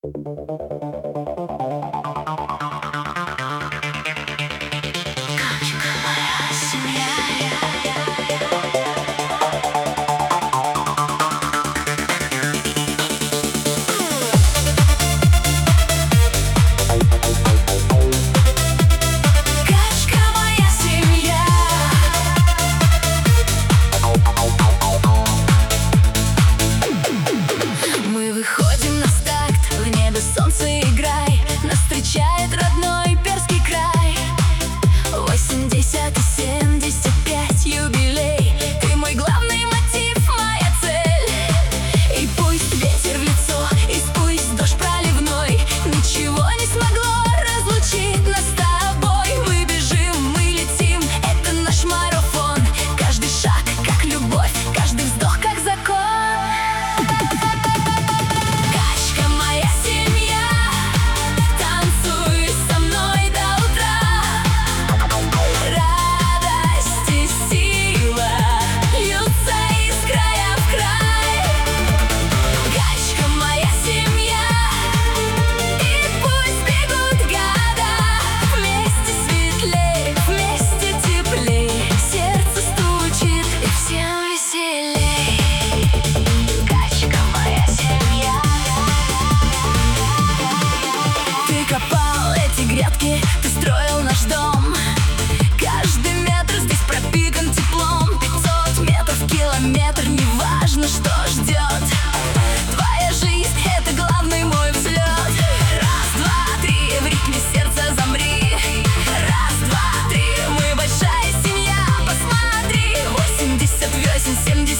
Ты строил наш дом. Каждый метр здесь пропитан теплом. 500 метров, километр, неважно, что ждет. Твоя жизнь — это главный мой взлет. Раз, два, три, в ритме сердца замри. Раз, два, три, мы большая семья. Посмотри, 88,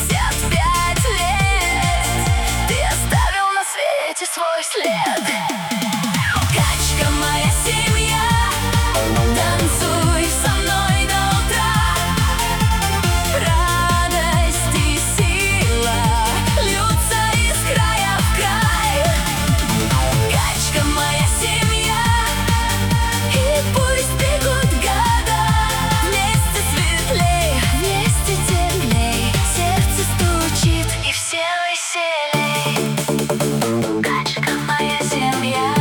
75 лет. Ты оставил на свете свой след. Качка, моя семья, танцуй со мной до утра. Радость и сила льются из края в край. Качка, моя семья, и пусть бегут года. Вместе светлей, вместе теплей, сердце стучит и всем веселей. Качка, моя семья.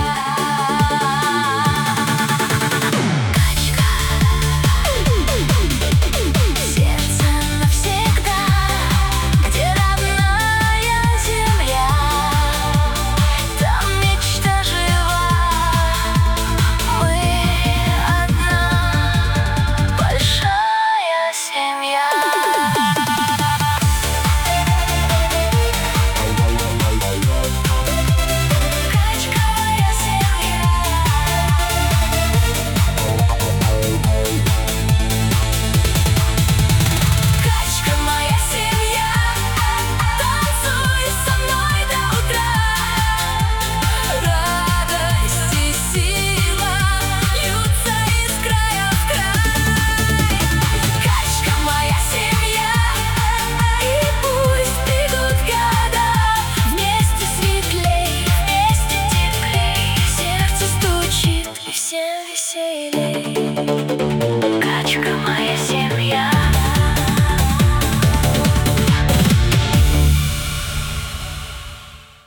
Yeah.